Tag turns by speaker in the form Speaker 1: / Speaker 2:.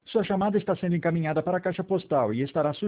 Speaker 1: Sua chamada está sendo encaminhada para a caixa postal e estará